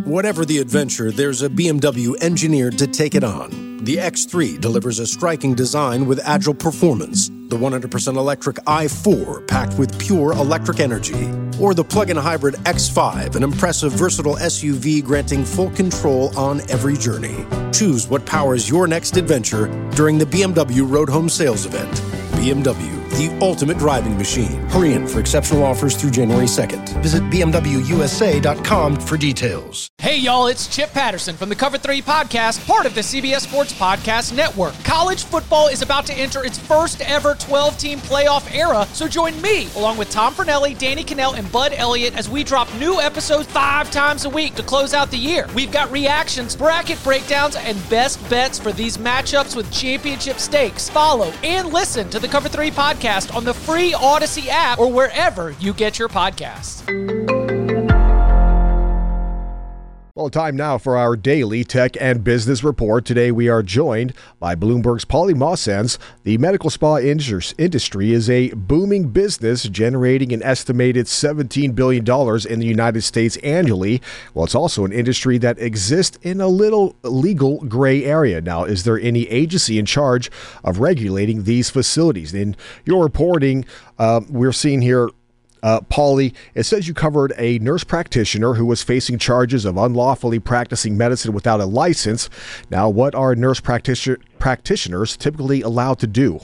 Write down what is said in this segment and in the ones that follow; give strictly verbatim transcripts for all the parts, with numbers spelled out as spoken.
Whatever the adventure, there's a B M W engineered to take it on. The X three delivers a striking design with agile performance. The one hundred percent electric i four, packed with pure electric energy. Or the plug-in hybrid X five, an impressive, versatile S U V granting full control on every journey. Choose what powers your next adventure during the B M W Road Home Sales Event. B M W, the ultimate driving machine. Hurry in for exceptional offers through January second. Visit B M W U S A dot com for details. Hey, y'all, it's Chip Patterson from the Cover three Podcast, part of the C B S Sports Podcast Network. College football is about to enter its first ever twelve-team playoff era, so join me, along with Tom Fornelli, Danny Cannell, and Bud Elliott, as we drop new episodes five times a week to close out the year. We've got reactions, bracket breakdowns, and best bets for these matchups with championship stakes. Follow and listen to the Cover three Podcast on the free Odyssey app or wherever you get your podcasts. Well, time now for our daily tech and business report. Today we are joined by Bloomberg's Polly Mossens. The medical spa industry is a booming business generating an estimated seventeen billion dollars in the United States annually. Well, it's also an industry that exists in a little legal gray area. Now, is there any agency in charge of regulating these facilities? In your reporting, uh, we're seeing here Uh, Paulie, it says you covered a nurse practitioner who was facing charges of unlawfully practicing medicine without a license. Now, what are nurse practitioner, practitioners typically allowed to do?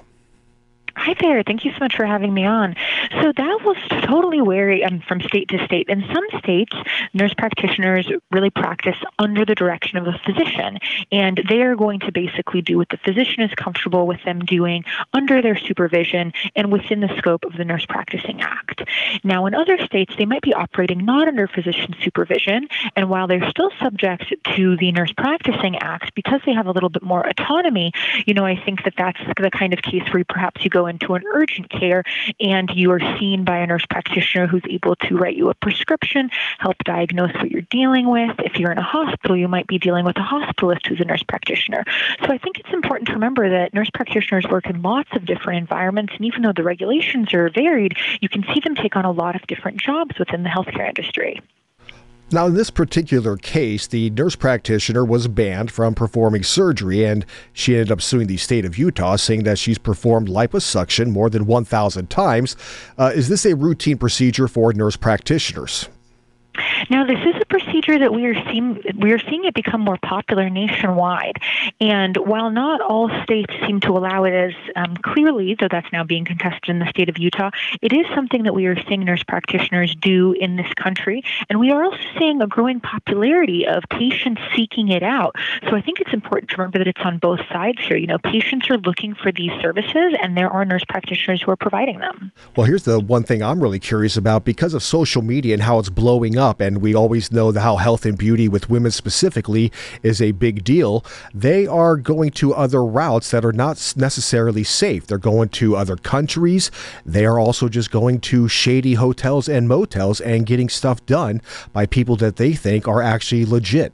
Hi there. Thank you so much for having me on. So that will totally vary um, from state to state. In some states, nurse practitioners really practice under the direction of a physician, and they are going to basically do what the physician is comfortable with them doing under their supervision and within the scope of the Nurse Practicing Act. Now, in other states, they might be operating not under physician supervision, and while they're still subject to the Nurse Practicing Act, because they have a little bit more autonomy, you know, I think that that's the kind of case where perhaps you go into an urgent care and you are seen by a nurse practitioner who's able to write you a prescription, help diagnose what you're dealing with. If you're in a hospital, you might be dealing with a hospitalist who's a nurse practitioner. So I think it's important to remember that nurse practitioners work in lots of different environments, and even though the regulations are varied, you can see them take on a lot of different jobs within the healthcare industry. Now, in this particular case, the nurse practitioner was banned from performing surgery, and she ended up suing the state of Utah, saying that she's performed liposuction more than one thousand times. Uh, is this a routine procedure for nurse practitioners? Now, this is a procedure that we are seeing we are seeing it become more popular nationwide. And while not all states seem to allow it as um, clearly, though that's now being contested in the state of Utah, it is something that we are seeing nurse practitioners do in this country. And we are also seeing a growing popularity of patients seeking it out. So I think it's important to remember that it's on both sides here. You know, patients are looking for these services, and there are nurse practitioners who are providing them. Well, here's the one thing I'm really curious about. Because of social media and how it's blowing up, and we always know how health and beauty with women specifically is a big deal, they are going to other routes that are not necessarily safe. They're going to other countries. They are also just going to shady hotels and motels and getting stuff done by people that they think are actually legit.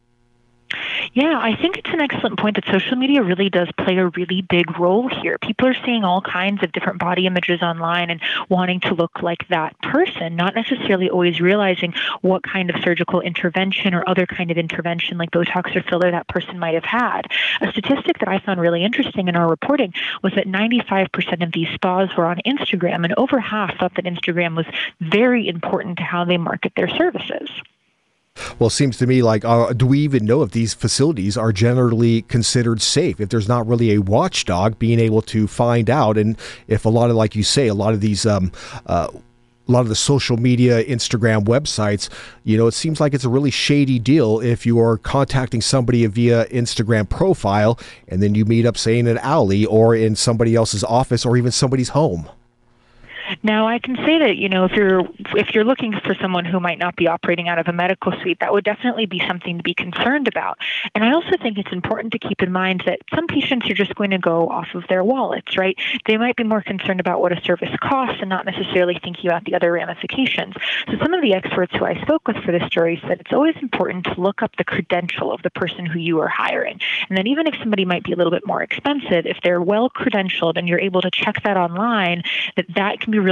Yeah, I think it's an excellent point that social media really does play a really big role here. People are seeing all kinds of different body images online and wanting to look like that person, not necessarily always realizing what kind of surgical intervention or other kind of intervention like Botox or filler that person might have had. A statistic that I found really interesting in our reporting was that ninety-five percent of these spas were on Instagram, and over half thought that Instagram was very important to how they market their services. Well, it seems to me like, uh, do we even know if these facilities are generally considered safe? If there's not really a watchdog being able to find out, and if a lot of, like you say, a lot of these, um, uh, a lot of the social media, Instagram websites, you know, it seems like it's a really shady deal if you are contacting somebody via Instagram profile and then you meet up, say, in an alley or in somebody else's office or even somebody's home. Now, I can say that, you know, if you're if you're looking for someone who might not be operating out of a medical suite, that would definitely be something to be concerned about. And I also think it's important to keep in mind that some patients are just going to go off of their wallets, right? They might be more concerned about what a service costs and not necessarily thinking about the other ramifications. So some of the experts who I spoke with for this story said it's always important to look up the credential of the person who you are hiring. And then even if somebody might be a little bit more expensive, if they're well credentialed and you're able to check that online, that that can be really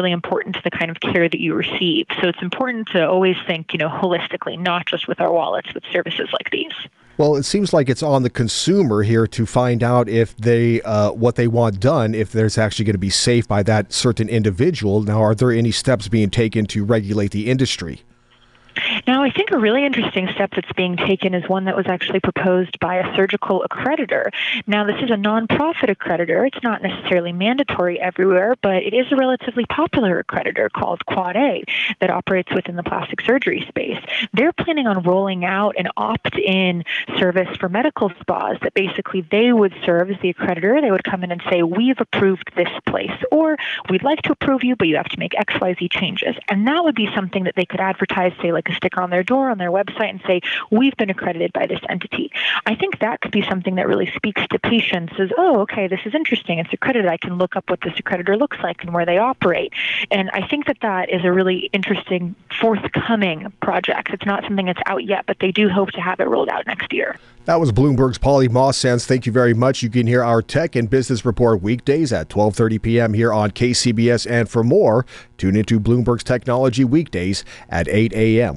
really important to the kind of care that you receive. So it's important to always think, you know, holistically, not just with our wallets, with services like these. Well, it seems like it's on the consumer here to find out if they uh, what they want done, if there's actually going to be safe by that certain individual. Now, are there any steps being taken to regulate the industry? Now, I think a really interesting step that's being taken is one that was actually proposed by a surgical accreditor. Now, this is a nonprofit accreditor. It's not necessarily mandatory everywhere, but it is a relatively popular accreditor called Quad A that operates within the plastic surgery space. They're planning on rolling out an opt-in service for medical spas that basically they would serve as the accreditor. They would come in and say, we've approved this place, or we'd like to approve you, but you have to make X Y Z changes. And that would be something that they could advertise, say, like a sticker on their door, on their website, and say, we've been accredited by this entity. I think that could be something that really speaks to patients as, oh, okay, this is interesting. It's accredited. I can look up what this accreditor looks like and where they operate. And I think that that is a really interesting forthcoming project. It's not something that's out yet, but they do hope to have it rolled out next year. That was Bloomberg's Polly Mossens. Thank you very much. You can hear our Tech and Business Report weekdays at twelve thirty p.m. here on K C B S. And for more, tune into Bloomberg's Technology weekdays at eight a.m.